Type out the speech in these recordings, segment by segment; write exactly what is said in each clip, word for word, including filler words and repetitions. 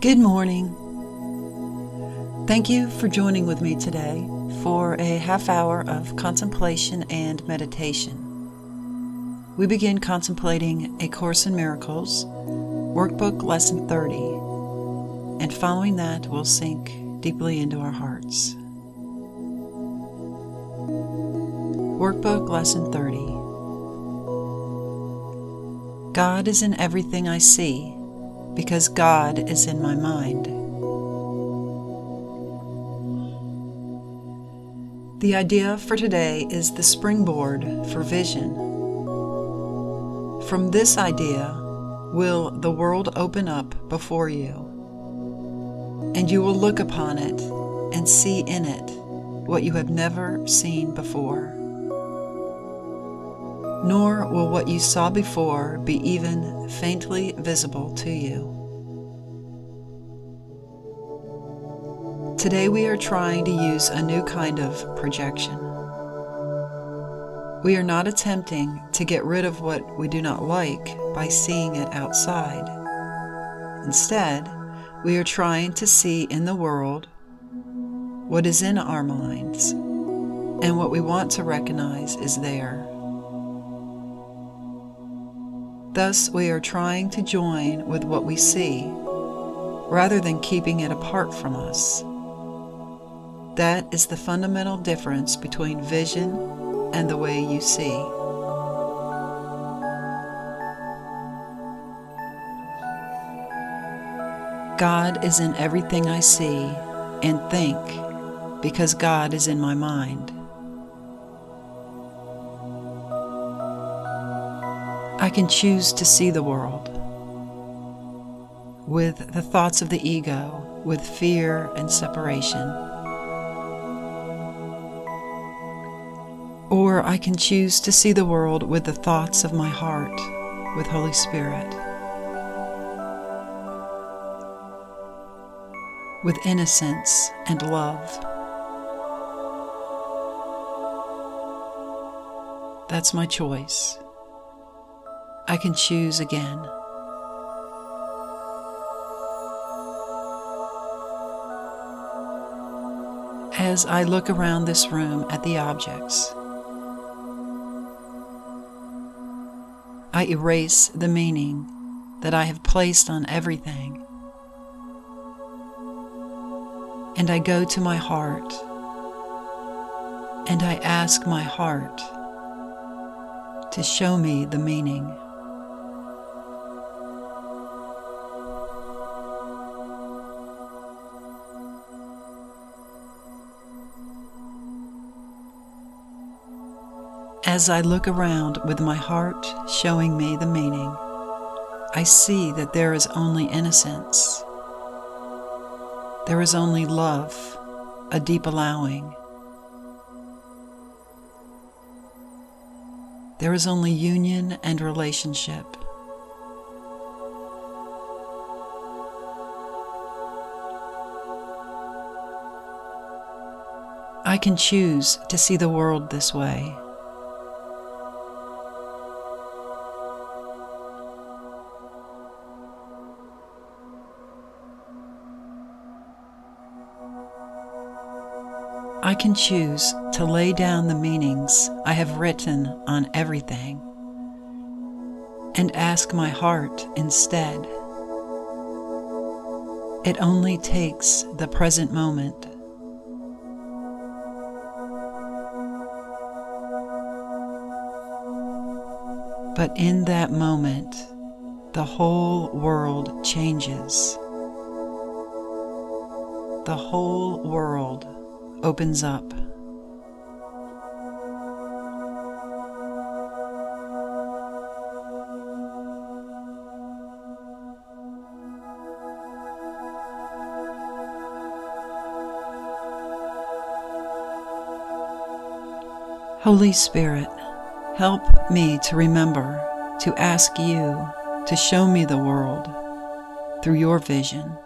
Good morning. Thank you for joining with me today for a half hour of contemplation and meditation. We begin contemplating A Course in Miracles, Workbook Lesson thirty, and following that we'll sink deeply into our hearts. Workbook Lesson thirty. God is in everything I see, because God is in my mind. The idea for today is the springboard for vision. From this idea will the world open up before you, and you will look upon it and see in it what you have never seen before. Nor will what you saw before be even faintly visible to you. Today we are trying to use a new kind of projection. We are not attempting to get rid of what we do not like by seeing it outside. Instead, we are trying to see in the world what is in our minds and what we want to recognize is there. Thus, we are trying to join with what we see, rather than keeping it apart from us. That is the fundamental difference between vision and the way you see. God is in everything I see and think, because God is in my mind. I can choose to see the world with the thoughts of the ego, with fear and separation. Or I can choose to see the world with the thoughts of my heart, with Holy Spirit, with innocence and love. That's my choice. I can choose again. As I look around this room at the objects, I erase the meaning that I have placed on everything, and I go to my heart, and I ask my heart to show me the meaning. As I look around with my heart showing me the meaning, I see that there is only innocence. There is only love, a deep allowing. There is only union and relationship. I can choose to see the world this way. I can choose to lay down the meanings I have written on everything and ask my heart instead. It only takes the present moment. But in that moment, the whole world changes. The whole world opens up. Holy Spirit, help me to remember to ask you to show me the world through your vision.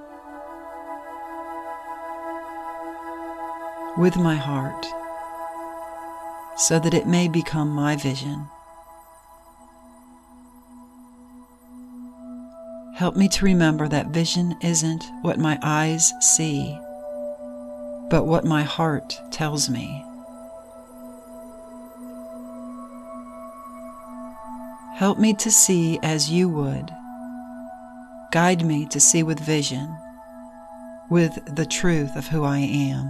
With my heart, so that it may become my vision. Help me to remember that vision isn't what my eyes see, but what my heart tells me. Help me to see as you would. Guide me to see with vision, with the truth of who I am.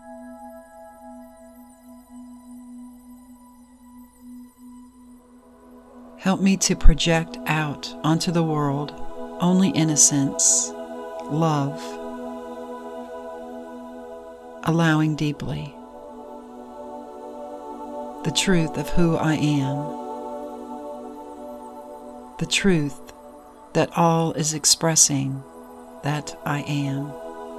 Help me to project out onto the world only innocence, love, allowing deeply the truth of who I am, the truth that all is expressing that I am.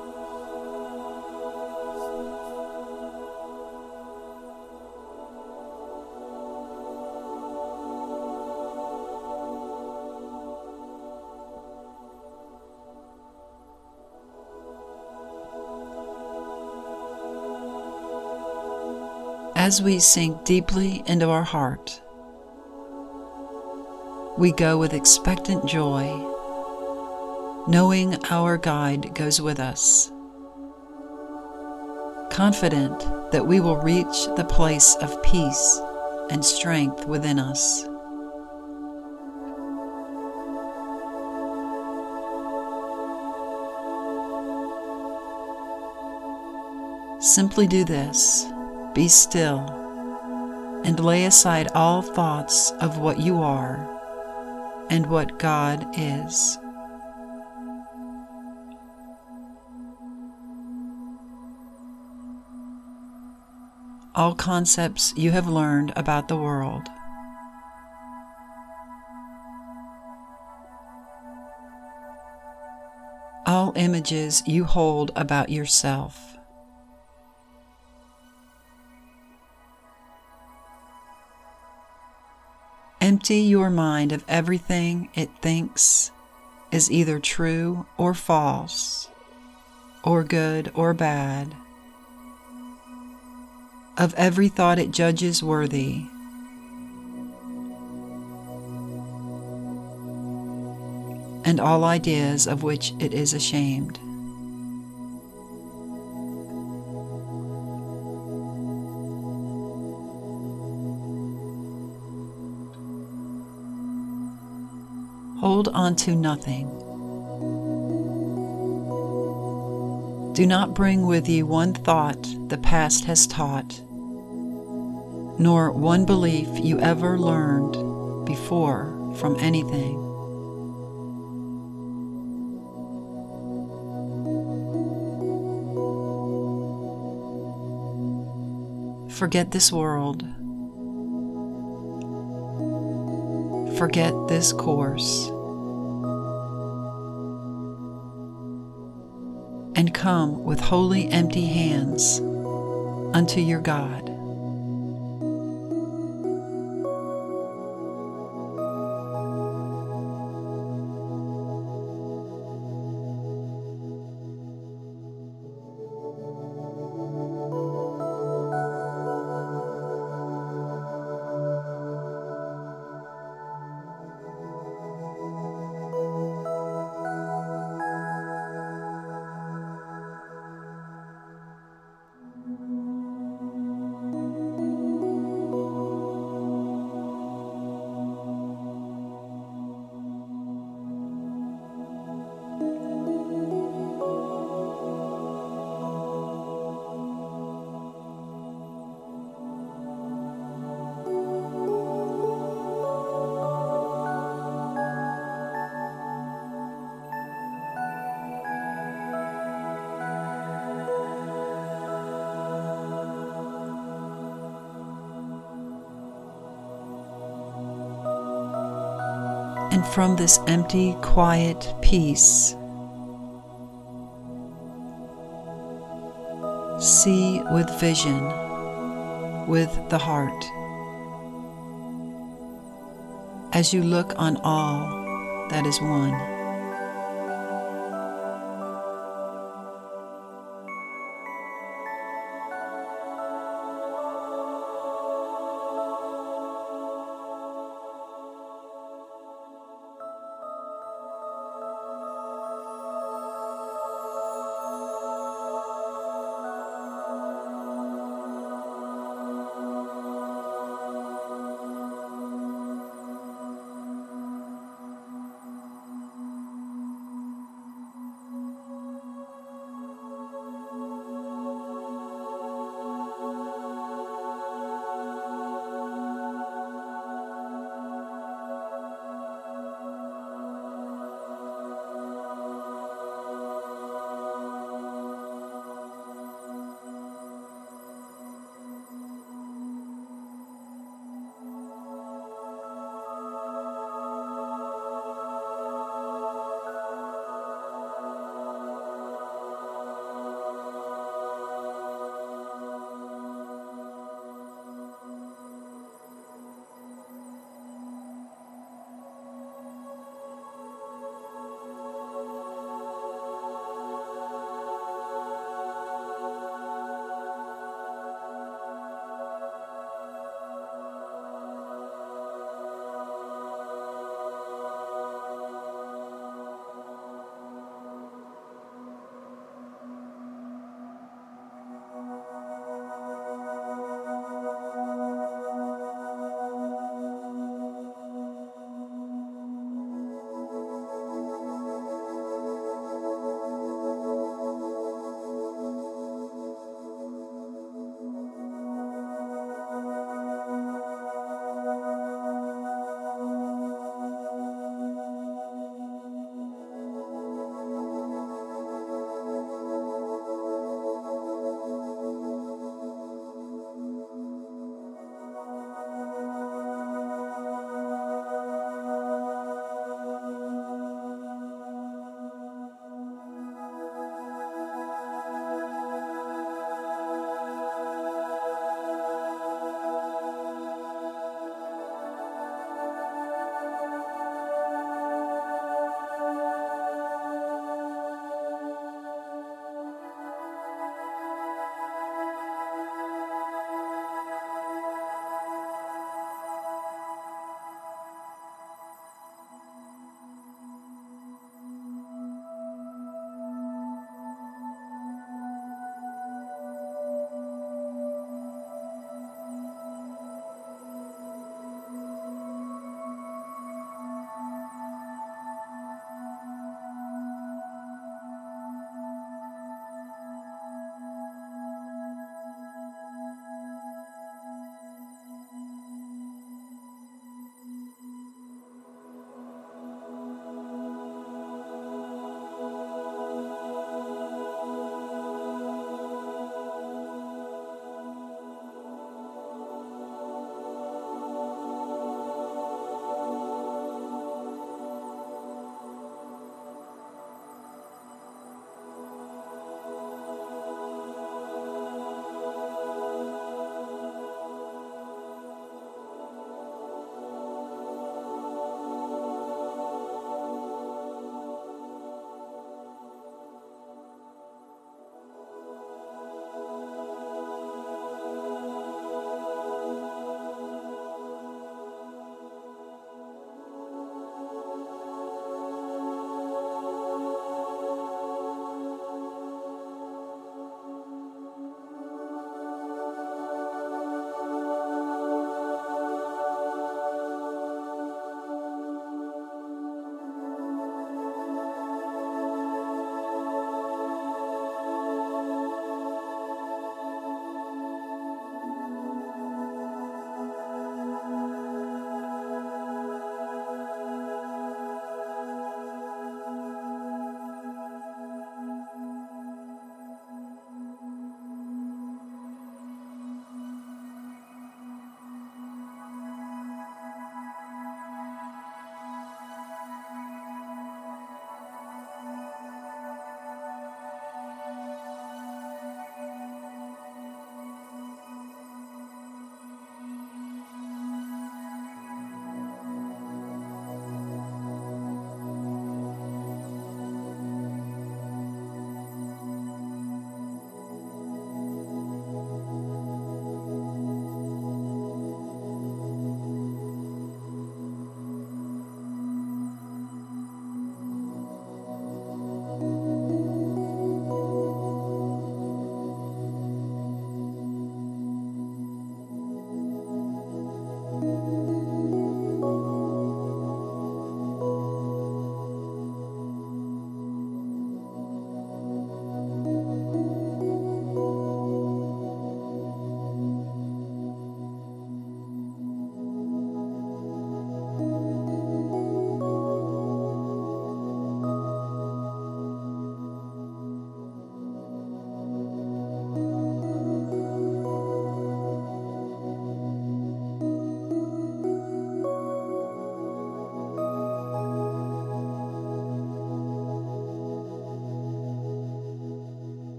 As we sink deeply into our heart, we go with expectant joy, knowing our guide goes with us, confident that we will reach the place of peace and strength within us. Simply do this. Be still and lay aside all thoughts of what you are and what God is. All concepts you have learned about the world. All images you hold about yourself. Empty your mind of everything it thinks is either true or false, or good or bad, of every thought it judges worthy, and all ideas of which it is ashamed. Hold on to nothing. Do not bring with you one thought the past has taught, nor one belief you ever learned before from anything. Forget this world. Forget this course, and come with wholly empty hands unto your God. And from this empty, quiet peace, see with vision, with the heart, as you look on all that is one.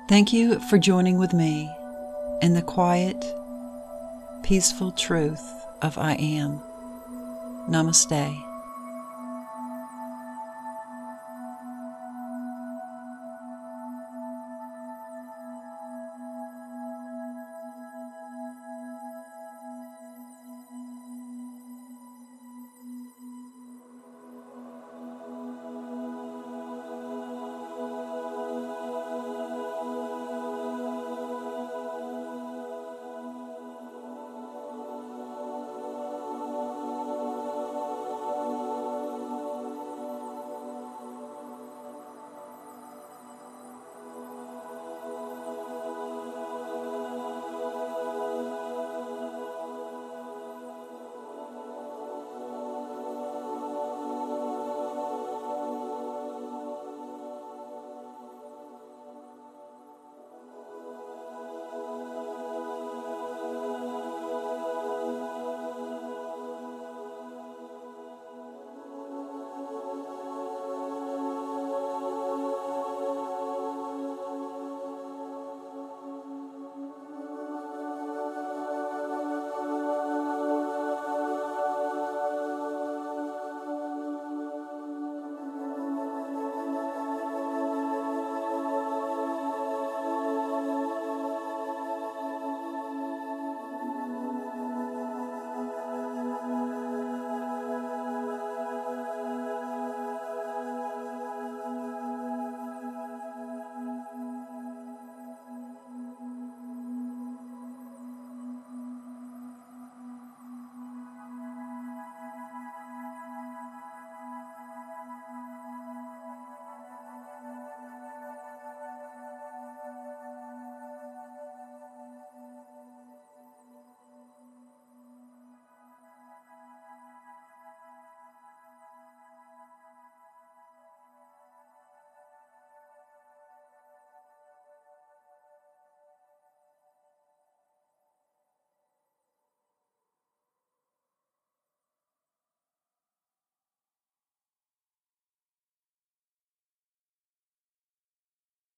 Thank you for joining with me in the quiet, peaceful truth of I Am. Namaste.